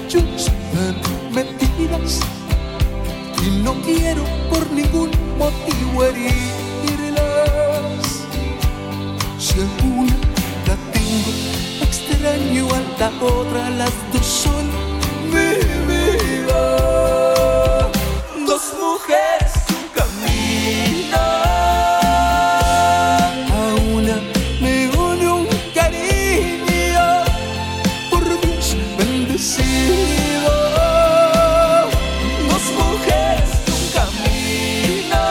pechos en mentiras y no quiero por ningún motivo herirlas. Si alguna la tengo, extraño a la otra, las dos son mi vida. Dos mujeres, un camino. A una me une un cariño, por Dios bendecido. Dos mujeres, un camino.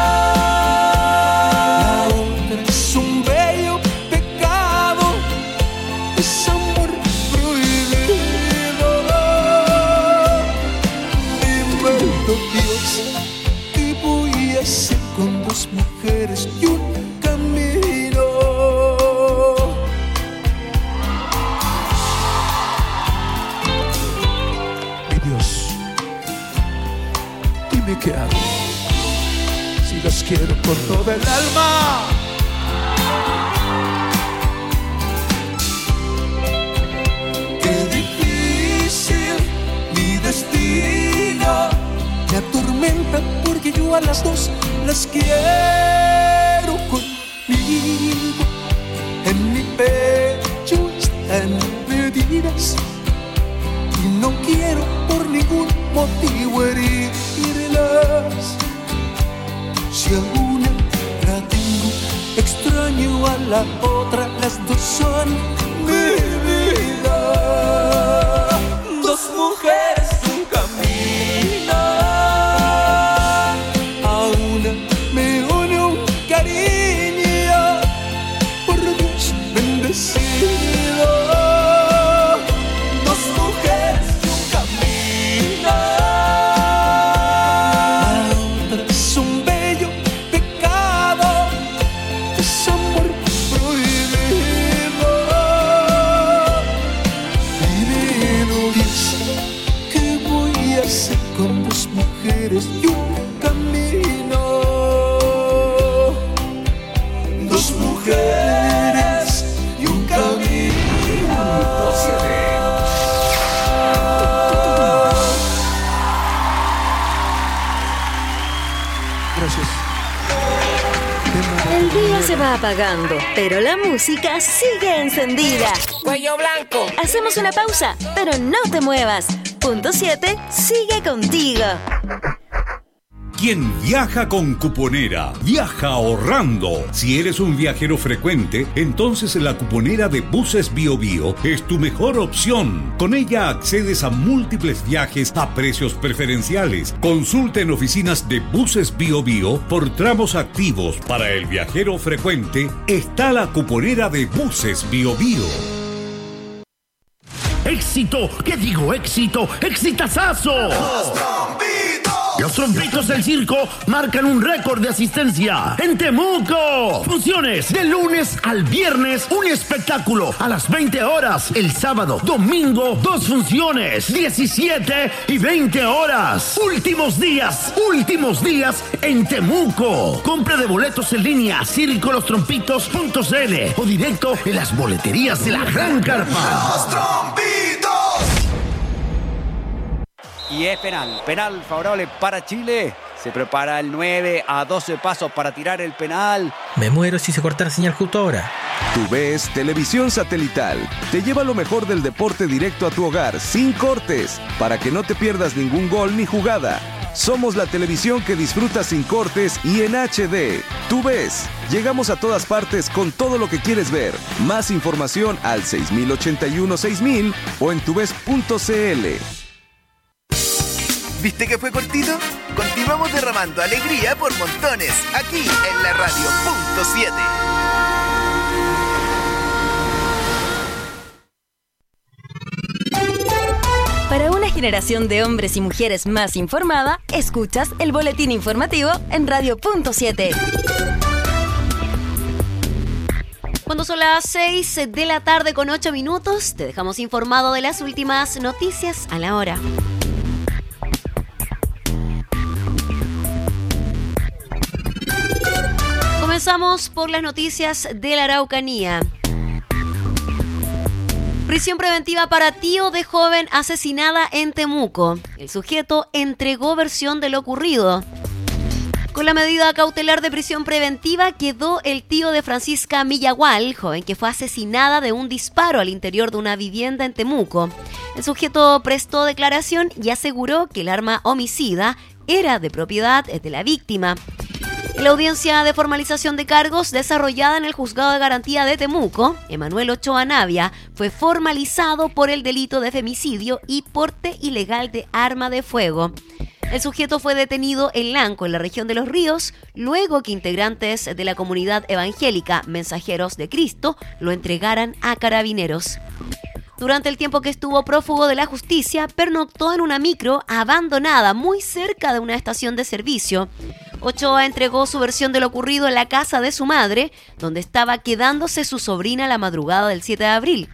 La otra es un bello pecado, es amor prohibido. Dime, Dios, ¿qué voy a hacer con dos mujeres y un camino? Mi Dios, dime qué hago, si las quiero con toda el alma. Qué difícil mi destino, me atormenta porque yo a las dos las quiero conmigo. En mi pecho están medidas y no quiero por ningún motivo herirlas. Si alguna la tengo, extraño a la otra, las dos son mi vida. Dos mujeres, un camino. A una me une un cariño, por Dios bendecido. Dos mujeres y un camino. La otra es un bello pecado, es amor prohibido. Divino Dios, ¿qué voy a hacer con dos mujeres y un camino? Dos mujeres y un camino. Gracias. El día se va apagando, pero la música sigue encendida. Cuello blanco. Hacemos una pausa, pero no te muevas. Punto 7 sigue contigo. Quien viaja con Cuponera, viaja ahorrando. Si eres un viajero frecuente, entonces la Cuponera de Buses Bio Bio es tu mejor opción. Con ella accedes a múltiples viajes a precios preferenciales. Consulta en oficinas de Buses Bio Bio por tramos activos. Para el viajero frecuente está la Cuponera de Buses Bio Bio. ¡Éxito! ¿Qué digo éxito? ¡Exitazazo! Los trompitos del circo marcan un récord de asistencia en Temuco. Funciones de lunes al viernes, un espectáculo a las 20 horas. El sábado, domingo, 2 funciones, 17 y 20 horas. Últimos días en Temuco. Compra de boletos en línea, circolosтрompitos.cl o directo en las boleterías de la Gran Carpa. ¡Los trompitos! Y es penal favorable para Chile. Se prepara el 9 a 12 pasos para tirar el penal. Me muero si se corta la señal justo ahora. TUVES Televisión Satelital te lleva lo mejor del deporte directo a tu hogar, sin cortes, para que no te pierdas ningún gol ni jugada. Somos la televisión que disfrutas sin cortes y en HD. TUVES. Llegamos a todas partes con todo lo que quieres ver. Más información al 6081-6000 o en tuves.cl. ¿Viste que fue cortito? Continuamos derramando alegría por montones, aquí en la radio Punto 7. Para una generación de hombres y mujeres más informada, escuchas el boletín informativo en Radio Punto 7. Cuando son las 6 de la tarde con 8 minutos, te dejamos informado de las últimas noticias a la hora. Comenzamos por las noticias de la Araucanía. Prisión preventiva para tío de joven asesinada en Temuco. El sujeto entregó versión de lo ocurrido. Con la medida cautelar de prisión preventiva quedó el tío de Francisca Millagual, joven que fue asesinada de un disparo al interior de una vivienda en Temuco. El sujeto prestó declaración y aseguró que el arma homicida era de propiedad de la víctima. En la audiencia de formalización de cargos desarrollada en el Juzgado de Garantía de Temuco, Emanuel Ochoa Navia fue formalizado por el delito de femicidio y porte ilegal de arma de fuego. El sujeto fue detenido en Lanco, en la región de Los Ríos, luego que integrantes de la comunidad evangélica Mensajeros de Cristo lo entregaran a carabineros. Durante el tiempo que estuvo prófugo de la justicia, pernoctó en una micro abandonada muy cerca de una estación de servicio. Ochoa entregó su versión de lo ocurrido en la casa de su madre, donde estaba quedándose su sobrina la madrugada del 7 de abril.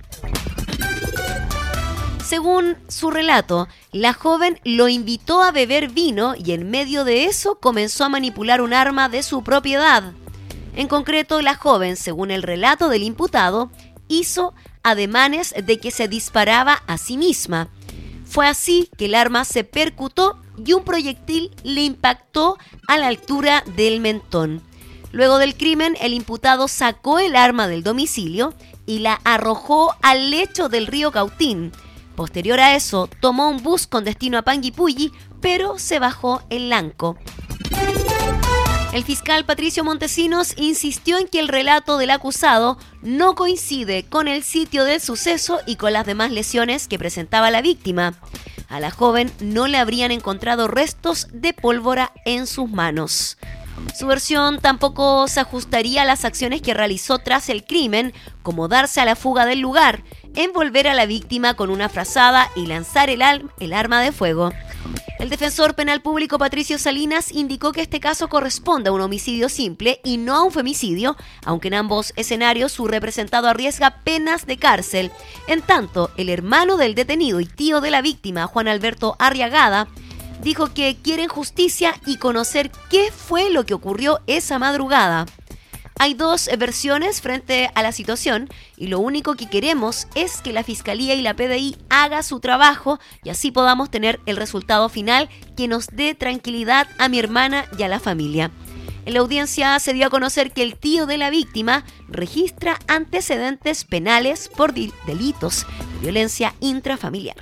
Según su relato, la joven lo invitó a beber vino y en medio de eso comenzó a manipular un arma de su propiedad. En concreto, la joven, según el relato del imputado, hizo ademanes de que se disparaba a sí misma. Fue así que el arma se percutó y un proyectil le impactó a la altura del mentón. Luego del crimen, el imputado sacó el arma del domicilio y la arrojó al lecho del río Cautín. Posterior a eso, tomó un bus con destino a Panguipulli, pero se bajó en Lanco. El fiscal Patricio Montesinos insistió en que el relato del acusado no coincide con el sitio del suceso y con las demás lesiones que presentaba la víctima. A la joven no le habrían encontrado restos de pólvora en sus manos. Su versión tampoco se ajustaría a las acciones que realizó tras el crimen, como darse a la fuga del lugar, envolver a la víctima con una frazada y lanzar el arma de fuego. El defensor penal público Patricio Salinas indicó que este caso corresponde a un homicidio simple y no a un femicidio, aunque en ambos escenarios su representado arriesga penas de cárcel. En tanto, el hermano del detenido y tío de la víctima, Juan Alberto Arriagada, dijo que quieren justicia y conocer qué fue lo que ocurrió esa madrugada. Hay dos versiones frente a la situación y lo único que queremos es que la Fiscalía y la PDI haga su trabajo y así podamos tener el resultado final que nos dé tranquilidad a mi hermana y a la familia. En la audiencia se dio a conocer que el tío de la víctima registra antecedentes penales por delitos de violencia intrafamiliar.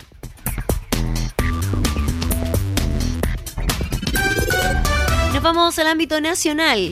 Nos vamos al ámbito nacional.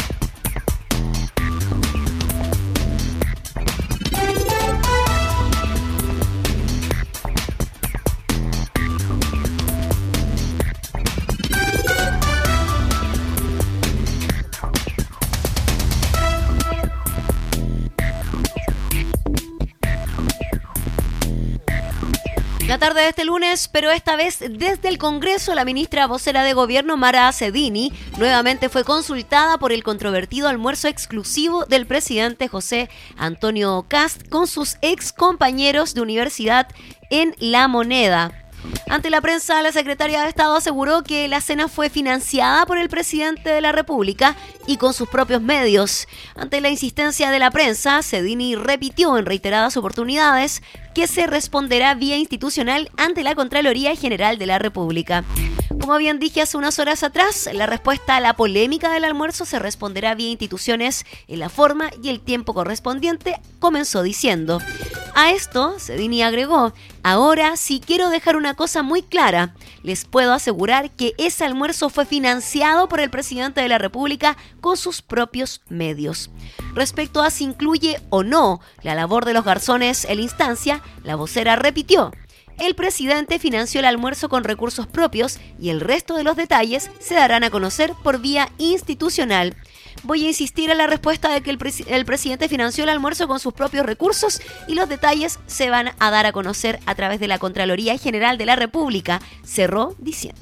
La tarde de este lunes, pero esta vez desde el Congreso, la ministra vocera de Gobierno, Mara Cedini, nuevamente fue consultada por el controvertido almuerzo exclusivo del presidente José Antonio Kast con sus ex compañeros de universidad en La Moneda. Ante la prensa, la secretaria de Estado aseguró que la cena fue financiada por el presidente de la República y con sus propios medios. Ante la insistencia de la prensa, Cedini repitió en reiteradas oportunidades que se responderá vía institucional ante la Contraloría General de la República. Como bien dije hace unas horas atrás, la respuesta a la polémica del almuerzo se responderá vía instituciones en la forma y el tiempo correspondiente, comenzó diciendo. A esto, Cedini agregó, ahora sí quiero dejar una cosa muy clara. Les puedo asegurar que ese almuerzo fue financiado por el presidente de la República con sus propios medios. Respecto a si incluye o no la labor de los garzones en la instancia, la vocera repitió. El presidente financió el almuerzo con recursos propios y el resto de los detalles se darán a conocer por vía institucional. Voy a insistir en la respuesta de que el presidente financió el almuerzo con sus propios recursos y los detalles se van a dar a conocer a través de la Contraloría General de la República, cerró diciendo.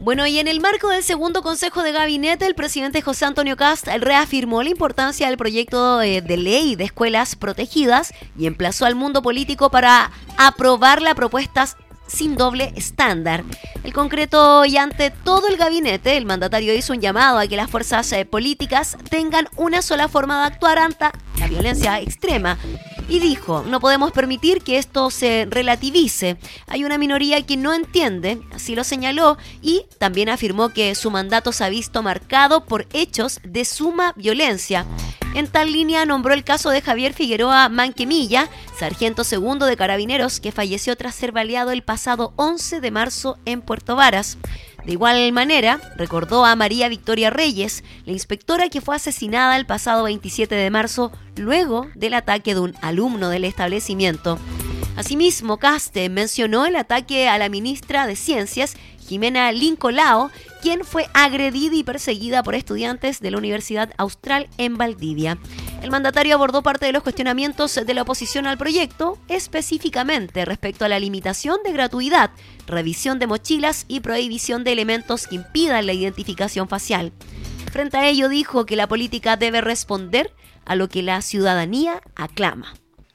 Bueno, y en el marco del segundo Consejo de Gabinete, el presidente José Antonio Kast reafirmó la importancia del proyecto de ley de escuelas protegidas y emplazó al mundo político para aprobar la propuesta sin doble estándar. En concreto, y ante todo el gabinete, el mandatario hizo un llamado a que las fuerzas políticas tengan una sola forma de actuar ante la violencia extrema. Y dijo, no podemos permitir que esto se relativice. Hay una minoría que no entiende, así lo señaló, y también afirmó que su mandato se ha visto marcado por hechos de suma violencia. En tal línea nombró el caso de Javier Figueroa Manquemilla, sargento segundo de Carabineros, que falleció tras ser baleado el pasado 11 de marzo en Puerto Varas. De igual manera, recordó a María Victoria Reyes, la inspectora que fue asesinada el pasado 27 de marzo luego del ataque de un alumno del establecimiento. Asimismo, Caste mencionó el ataque a la ministra de Ciencias, Jimena Lincolao, quien fue agredida y perseguida por estudiantes de la Universidad Austral en Valdivia. El mandatario abordó parte de los cuestionamientos de la oposición al proyecto, específicamente respecto a la limitación de gratuidad, revisión de mochilas y prohibición de elementos que impidan la identificación facial. Frente a ello, dijo que la política debe responder a lo que la ciudadanía aclama.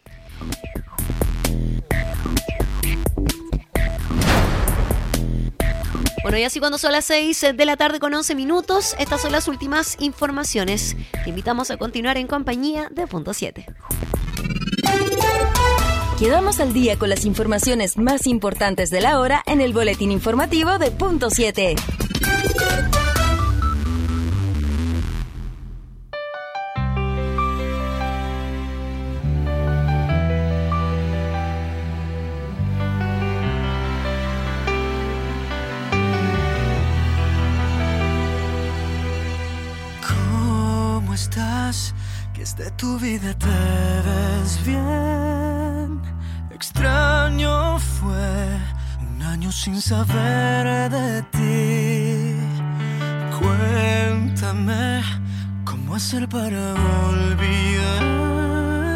Bueno, y así cuando son las 6 de la tarde con 11 minutos, estas son las últimas informaciones. Te invitamos a continuar en compañía de Punto 7. Quedamos al día con las informaciones más importantes de la hora en el boletín informativo de Punto 7. Que es de tu vida te ves bien. Extraño fue un año sin saber de ti. Cuéntame cómo hacer para olvidar.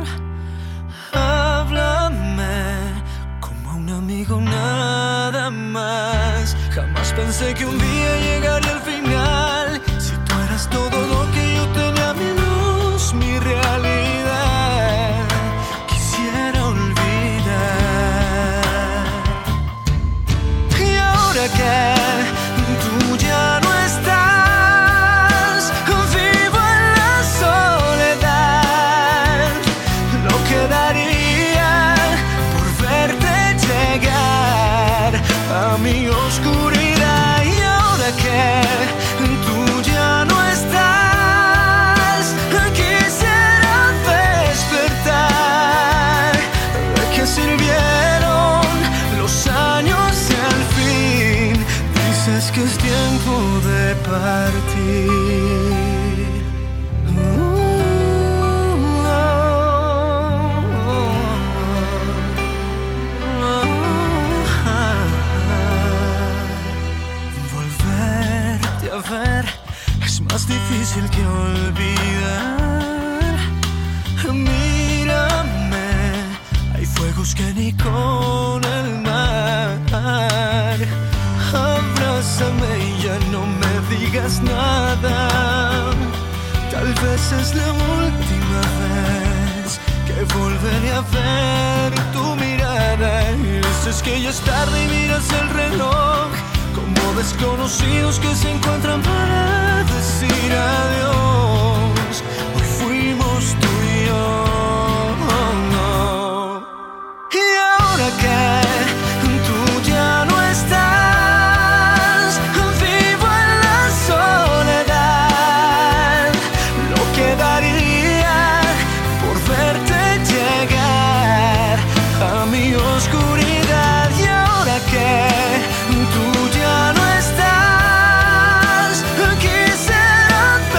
Háblame como a un amigo nada más. Jamás pensé que un día llegaría al final. Si tú eras todo lo que yo tenía, mi realidad quisiera olvidar. Y ahora que tú ya no estás, vivo en la soledad. Lo que daría por verte llegar a mi oscuridad. Y ahora que tú ya no estás, sirvieron los años y al fin dices que es tiempo de partir. Volverte a ver es más difícil que olvidar. Mírame, hay fuegos que ni con el mar. Abrázame y ya no me digas nada. Tal vez es la última vez que volveré a ver tu mirada. Y dices que ya es tarde y miras el reloj, como desconocidos que se encuentran para decir adiós. Hoy fuimos tú y yo. Y ahora que tú ya no estás, vivo en la soledad. Lo que daría por verte llegar a mi oscuridad. Y ahora que tú ya no estás, quisiera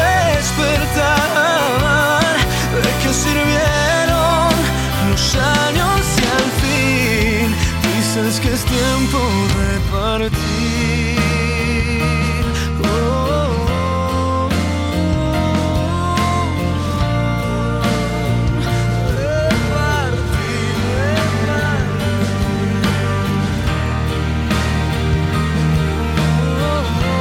despertar. ¿De qué sirvieron los años? Es que es tiempo de partir. Oh, de partir, de partir.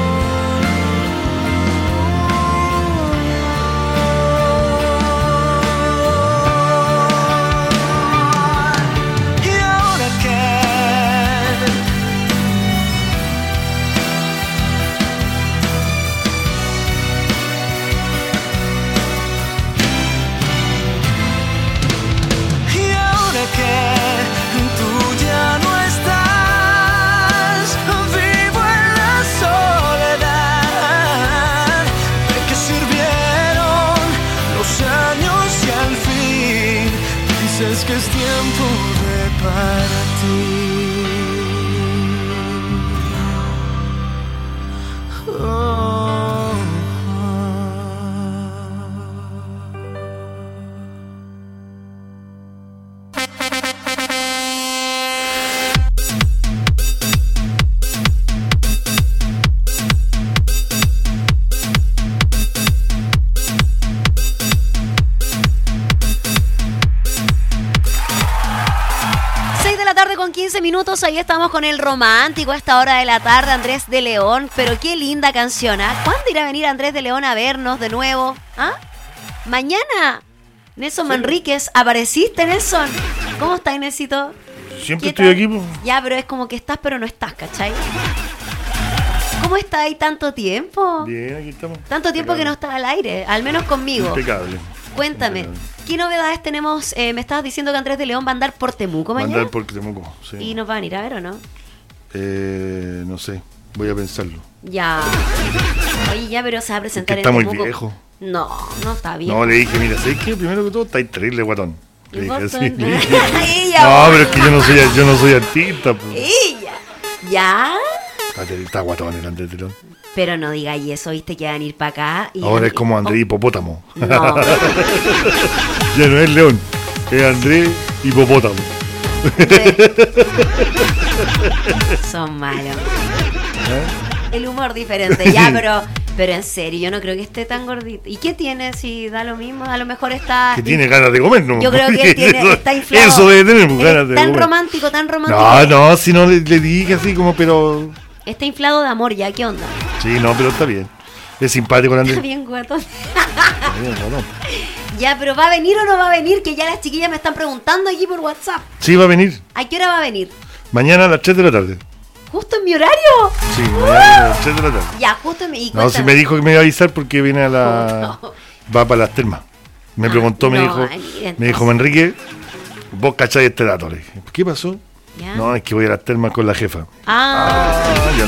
15 minutos, ahí estamos con el romántico a esta hora de la tarde, Andrés de León. Pero qué linda canción, ¿ah? ¿Cuándo irá a venir Andrés de León a vernos de nuevo? ¿Ah? ¿Mañana? Nelson Manríquez, ¿apareciste, Nelson? ¿Cómo estás, Nelsito? Siempre estoy aquí, po. Ya, pero es como que estás, pero no estás, ¿cachai? ¿Cómo estás ahí tanto tiempo? Bien, aquí estamos. Tanto tiempo que no estás al aire, al menos conmigo. Impecable. Cuéntame, Impecable. ¿Qué novedades tenemos? Me estabas diciendo que Andrés de León va a andar por Temuco mañana. Va a andar por Temuco, sí. ¿Y nos va a venir a ver o no? No sé, voy a pensarlo. Ya. Oye, ya, pero se va a presentar está en muy Temuco. viejo. No, no está bien. No, le dije, mira, ¿sabes qué? Primero que todo, está terrible, guatón. Le dije así. Le dije. Ella, No, pero es que yo no soy artista, pues. Ella. ¿Ya? Está guatón el Andrés de León. Pero no digáis eso, viste que van a ir para acá. Y ahora es como Andrés Hipopótamo. No. Ya no es León, es Andrés Hipopótamo. Son malos. El humor diferente, ya, pero en serio, yo no creo que esté tan gordito. ¿Y qué tiene si da lo mismo? A lo mejor está... Que tiene ganas de comer, ¿no? Yo creo que él está inflado. Eso debe tener ganas de tan comer. romántico, tan romántico. No, si no le dije así como, pero... Está inflado de amor ya, ¿qué onda? Sí, no, pero está bien. Es simpático el Andrés. Está bien guatón. Está bien, guatón. Ya, pero ¿va a venir o no va a venir? Que ya las chiquillas me están preguntando aquí por WhatsApp. Sí, va a venir. ¿A qué hora va a venir? Mañana a las 3 de la tarde. ¿Justo en mi horario? Sí, mañana a las 3 de la tarde. Ya, justo en mi... y No, cuéntame. si me dijo que me iba a avisar porque viene a la... Va para las termas. Me preguntó, me dijo, Manrique, vos cacháis este dato. Le dije, ¿qué pasó? ¿Ya? No, es que voy a las termas con la jefa. Ya no.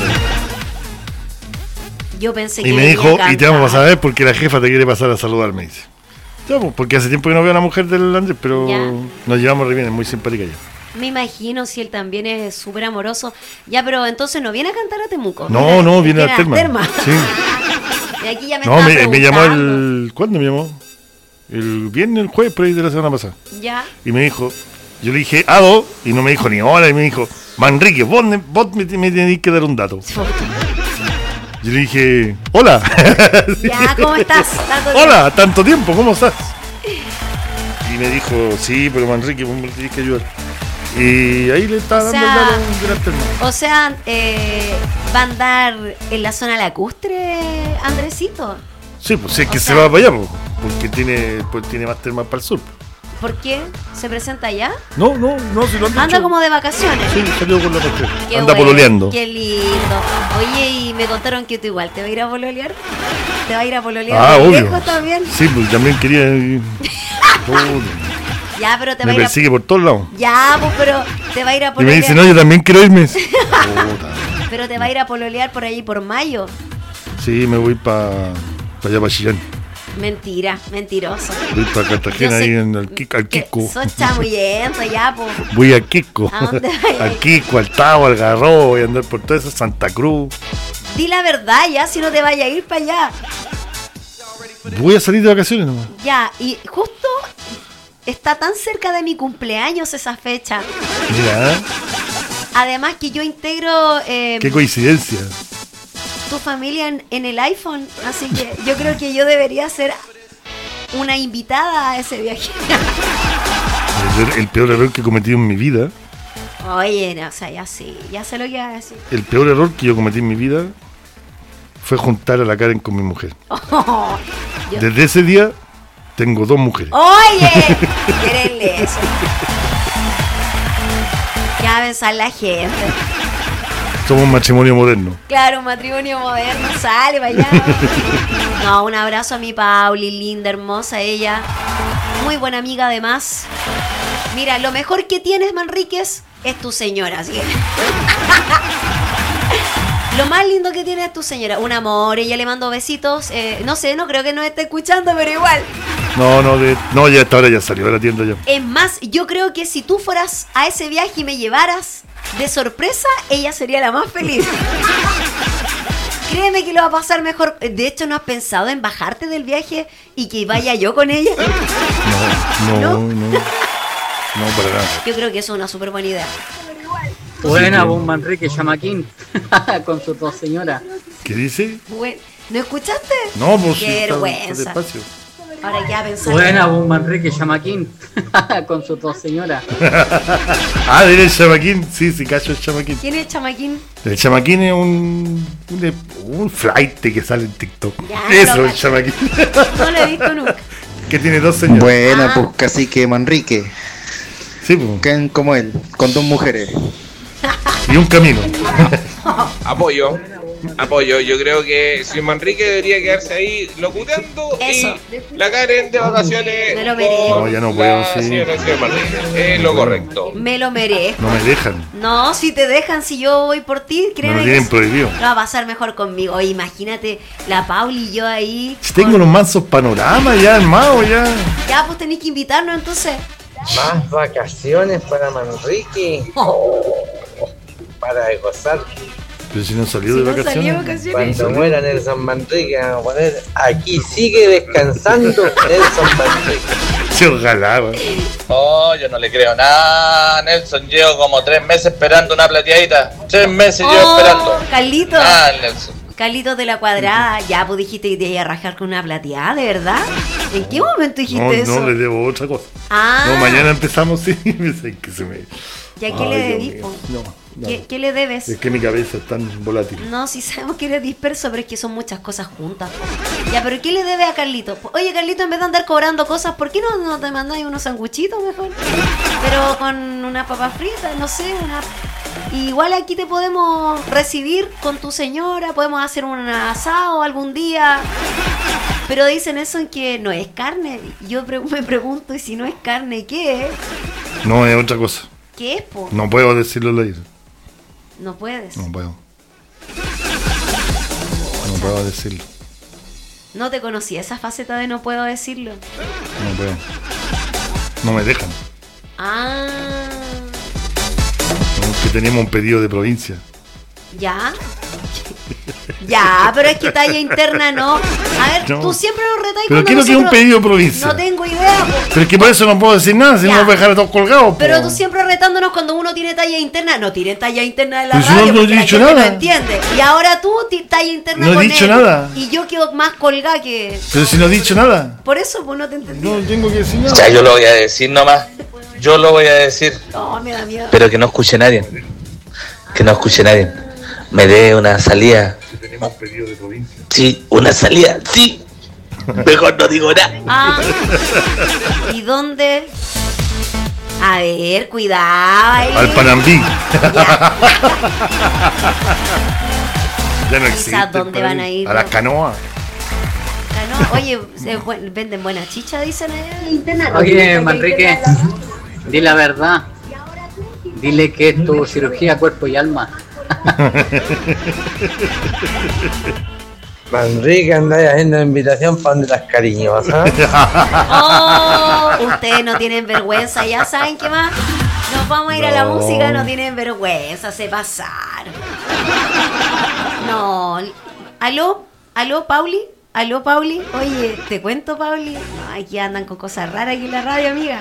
Yo pensé que Y me venía dijo, a y te vamos a cantar. saber porque la jefa te quiere pasar a saludar, me dice. Ya, pues, porque hace tiempo que no veo a la mujer del Andrés, pero Ya. nos llevamos re bien, es muy simpática ella. Me imagino si él también es súper amoroso. Ya, pero entonces no viene a cantar a Temuco. No, viene a las termas. Sí. Y aquí ya me No, estaba me llamó preguntando. ¿Cuándo me llamó? El viernes, el jueves, por ahí de la semana pasada. Ya. Y me dijo, yo le dije, Ado, y no me dijo ni hola, y me dijo, Manrique, vos me tenéis que dar un dato. Yo le dije, hola. Ya, ¿cómo estás? Hola, tanto tiempo, ¿cómo estás? Y me dijo, sí, pero Manrique, vos me tenés que ayudar. Y ahí le estaba dando el dato de las termas. O sea, ¿va a andar en la zona lacustre, Andresito? Sí, pues sí, es que O se sea- va para allá, porque tiene más termas para el sur. ¿Por qué? ¿Se presenta allá? No, si lo han dicho. Anda como de vacaciones. Sí, salió con la pastel. Qué Anda bueno, pololeando. Qué lindo. Oye, y me contaron que tú igual te va a ir a pololear. ¿Te va a ir a pololear Ah, de obvio. lejos también? Sí, pues también quería. Ya, pero te va Me a ir a... persigue por todos lados. Ya, pues, pero te va a ir a Y me pololear. dice, no, yo también quiero irme. Pero te va a ir a pololear por ahí por mayo. Sí, me voy para allá, para Chillán. Mentira, mentiroso. Voy para Cartagena, Yo sé ahí al Kiko. Sos chamuyento ya, pues. Voy a Kiko. ¿A dónde vas? Al Kiko, al Tavo, al Garro. Voy a andar por toda esa Santa Cruz. Di la verdad ya, si no te vaya a ir para allá. Voy a salir de vacaciones nomás. Ya, y justo está tan cerca de mi cumpleaños esa fecha. Mira, Además que yo integro qué coincidencia. tu familia en el iPhone, así que yo creo que yo debería ser una invitada a ese viaje. El peor error que he cometido en mi vida. Oye, no, o sea, ya sí, ya sé lo que iba a decir. El peor error que yo cometí en mi vida fue juntar a la Karen con mi mujer. Yo- Desde ese día tengo 2 mujeres. Oye, quérenle eso. Ya va a pensar la gente. Somos un matrimonio moderno. Claro, un matrimonio moderno, sale, vaya. No, un abrazo a mi Pauli, linda, hermosa ella. Muy buena amiga además. Mira, lo mejor que tienes, Manríquez, es tu señora, así que... Lo más lindo que tiene es tu señora. Un amor, ella le mando besitos. No sé, no creo que nos esté escuchando, pero igual. No, ya esta hora ya salió de la tienda ya. Es más, yo creo que si tú fueras a ese viaje y me llevaras de sorpresa, ella sería la más feliz. Créeme que lo va a pasar mejor. De hecho, ¿no has pensado en bajarte del viaje y que vaya yo con ella? No, para nada. Yo creo que eso es una súper buena idea. Buena, vos Manrique Chamaquín, con sus 2 señoras. ¿Qué dice? Bueno, ¿no escuchaste? No, pues sí, Qué está vergüenza. despacio. Ahora ya pensar. Buena, un Manrique Chamaquín con sus dos señoras. ¿Era el chamaquín? Sí, cacho el chamaquín. ¿Quién es el chamaquín? El chamaquín es un flight que sale en TikTok. Ya, eso, el chamaquín. No lo he visto nunca. Que tiene dos señoras. Buena, pues cacique Manrique. Sí, pues. Queden como él, con dos mujeres. Y un camino. Apoyo, yo creo que si Manrique debería quedarse ahí locuteando. Eso. Y la Karen de vacaciones. Me lo merezco. No, ya no puedo, sí. Señora Manrique, es lo correcto. Me lo merezco. No me dejan. No, si te dejan, si yo voy por ti, créeme Me lo que tienen prohibido. va a pasar mejor conmigo. Oye, imagínate la Pauli y yo ahí. Si tengo unos mansos panoramas ya armados ya. Ya, pues tenéis que invitarnos entonces. Más vacaciones para Manrique. Para gozar. Pero si no salió de vacaciones. Cuando muera Nelson Manrique, vamos a poner aquí sigue descansando Nelson Manrique. Sí, ojalá, güey. Oh, yo no le creo nada, Nelson. Llevo como 3 meses esperando una plateadita. 3 meses llevo esperando. Carlito. Nelson. Carlitos de la Cuadrada. Ya, pues dijiste que te ibas a rajar con una plateada, ¿de verdad? ¿En qué momento dijiste eso? No, le debo otra cosa. Ah. No, mañana empezamos, sí. Que se me... ¿Ya qué le debís, po? No. ¿Qué le debes? Es que mi cabeza es tan volátil. No, sí sabemos que eres disperso, pero es que son muchas cosas juntas. Ya, pero ¿qué le debe a Carlito? Oye, Carlito, en vez de andar cobrando cosas, ¿por qué no te mandáis unos sanguchitos mejor? Pero con una papa frita, no sé, Igual aquí te podemos recibir con tu señora, podemos hacer un asado algún día. Pero dicen eso en que no es carne. Yo me pregunto, ¿y si no es carne, qué es? No, es otra cosa. ¿Qué es, po? No puedo decirlo al aire. No puedes. No puedo. No puedo decirlo. No te conocí esa faceta de no puedo decirlo. No puedo. No me dejan. Ah. Que teníamos un pedido de provincia. ¿Ya? Ya, pero es que talla interna no. A ver, No. tú siempre nos retáis. ¿Pero qué es lo que es un pedido de provincia? No tengo idea, po. Pero es que por eso no puedo decir nada, si no Ya. me voy a dejar a todos colgados. Pero po. tú siempre retándonos cuando uno tiene talla interna. No tienen talla interna en la Pero si no, radio, no he porque la dicho gente nada. no entiende. Y ahora tú talla interna No he con dicho él. nada. Y yo quedo más colgada que... Pero si no he dicho nada. Por eso, pues no te entendí. No tengo que decir nada. Ya, yo lo voy a decir nomás. Yo lo voy a decir. No, me da miedo. Pero que no escuche nadie. Que no escuche nadie. Me dé una salida. Tenemos pedido de provincia. Sí, una salida. Sí. Mejor no digo nada. Ah. ¿Y dónde? A ver, cuidado ahí. Al Panambí. Ya no existe. Quizás dónde van a ir. A las canoas. Oye, venden buena chicha, dicen allá. Oye, Manrique, di la verdad. Dile que es tu cirugía cuerpo y alma. Manrique, andáis haciendo invitación para donde las cariñosas. Oh, ustedes no tienen vergüenza, ya saben qué más. Nos vamos a ir a la música, no tienen vergüenza, se pasaron. No. ¿Aló, Pauli? ¿Aló, Pauli? Oye, ¿te cuento, Pauli? No, aquí andan con cosas raras aquí en la radio, amiga.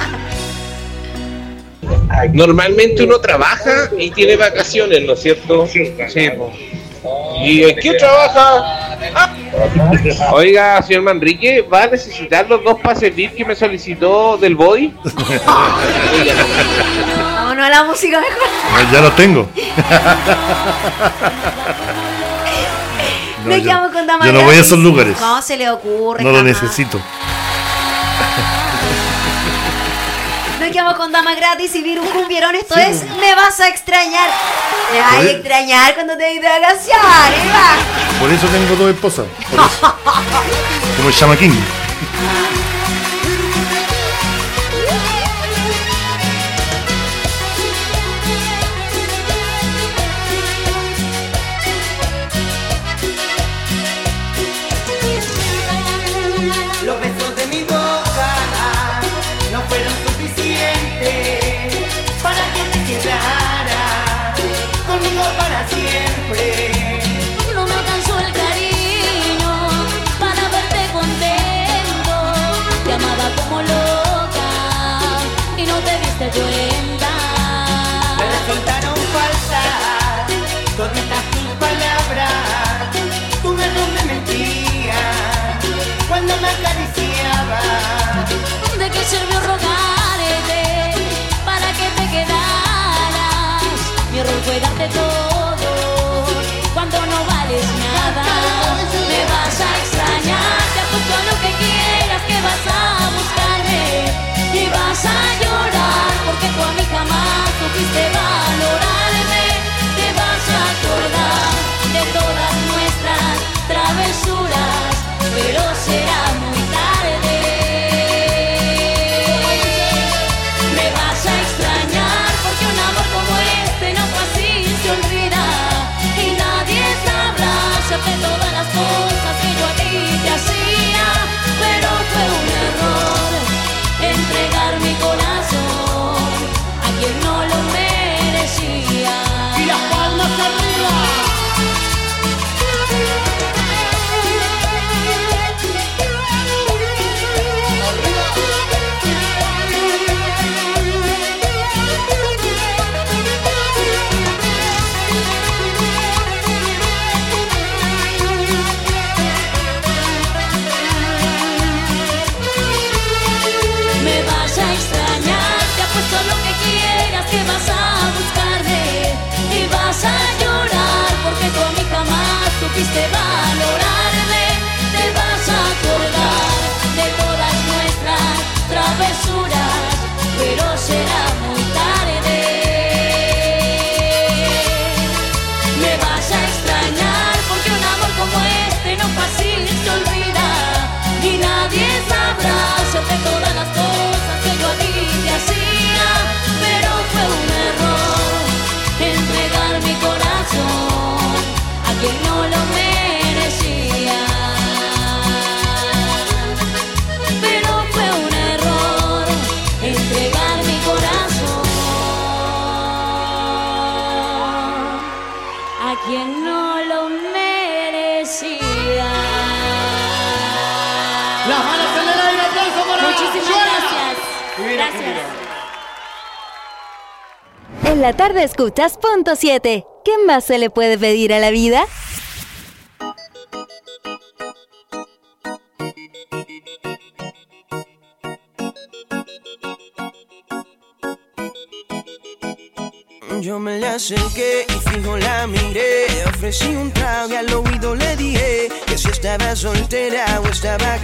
Normalmente uno trabaja y tiene vacaciones, ¿no es cierto? Sí. ¿Y en qué trabaja? Oiga, señor Manrique, ¿va a necesitar los 2 pases VIP que me solicitó del body? Vámonos a la música mejor. Ya los tengo. Nos quedamos con Dama yo no voy a Gratis. esos lugares. ¿Cómo se le ocurre? No lo jamás? necesito. Nos quedamos con Dama Gratis y Virus Cumbierón. Esto es Me Vas a Extrañar. Me vas a extrañar cuando te de vacaciones, va. Por eso tengo 2 esposas. Por eso. Como el chamaquín. Los besos de mi boca no fueron suficientes para que te quedaras conmigo para siempre. No me alcanzó el cariño para verte contento. todo. Cuando no vales nada, me vas a extrañar. Te apuesto a lo que quieras que vas a buscarme y vas a llorar, porque tú a mí jamás supiste valorarme. Te vas a acordar de todas nuestras travesuras, pero será muy tarde. Me vas a extrañar porque un amor como este no fácil se olvida y nadie sabrá hacerte todas las cosas que yo a ti te hacía, pero fue un error entregar mi corazón a quien no lo merecía. Y las palmas arriba. Me vas a extrañar, te apuesto a lo que quieras que vas a buscarme y vas a llorar, porque tú a mí jamás supiste valorarme. Te vas a acordar de todas nuestras travesuras, pero será muy tarde. Me vas a extrañar porque un amor como este no fácil se olvida y nadie sabrá hacerte todas las cosas que yo a ti te hacía, pero fue un error entregar mi corazón a quien no lo merecía. Pero fue un error entregar mi corazón a quien no lo merecía. Las manos en el aire, aplauso para Muchísimas gracias. Gracias. En la tarde escuchas Punto 7. ¿Qué más se le puede pedir a la vida? Yo me le acerqué y fijo la miré. Ofrecí un trago y al oído le dije que si estaba soltera o estaba